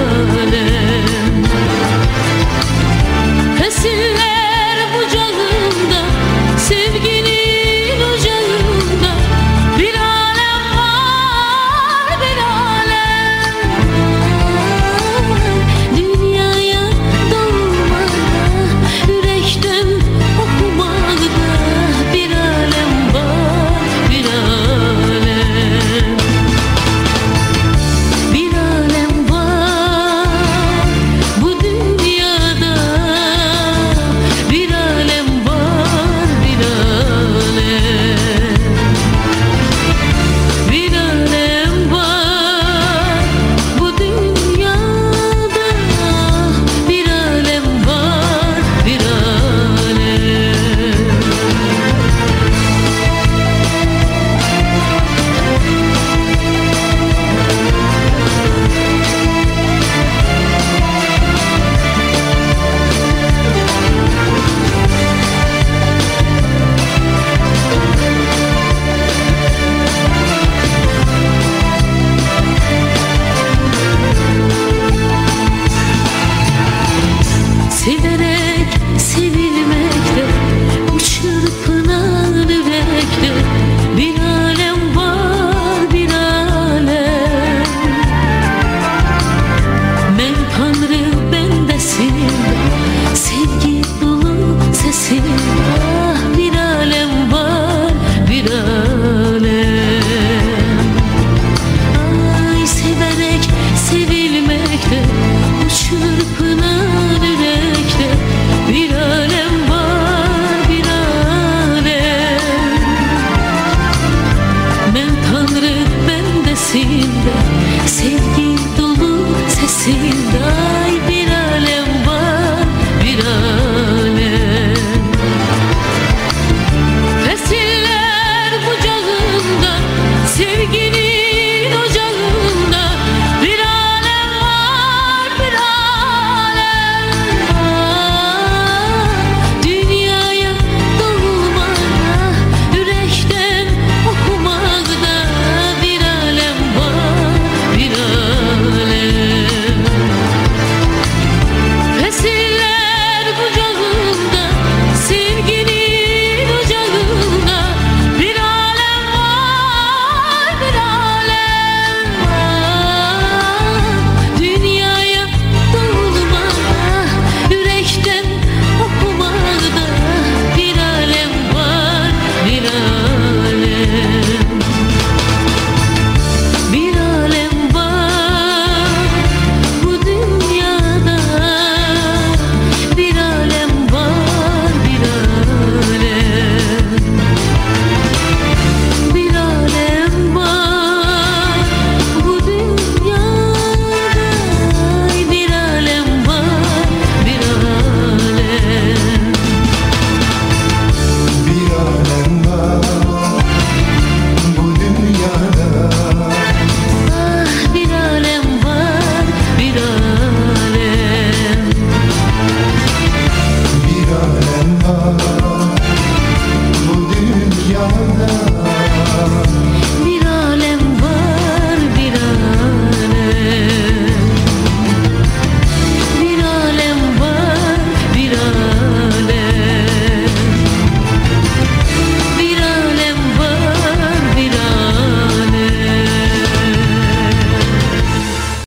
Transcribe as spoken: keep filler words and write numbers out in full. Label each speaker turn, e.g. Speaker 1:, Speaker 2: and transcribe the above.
Speaker 1: alem. Fesiller bucağında, sevginin ocağında bir alem var, bir alem. Dünyaya doğmada, yürekten okumada bir alem var, bir alem. Bir alem var bu dünyada, bir alem var, bir alem. Bir alem var bu dünyada, bir alem var, bir alem. Severek sevilmekte, bu çırpınan yürekte bir alem var, bir alem. Ben Tanrı bendesin, sevgi dolu sesin. Ah, bir alem var, bir alem. Ay, severek sevilmekte, bu çırpınan yürekte bir alem var, bir alem. Ben Tanrı bendesinde, sevgi dolu sesinde.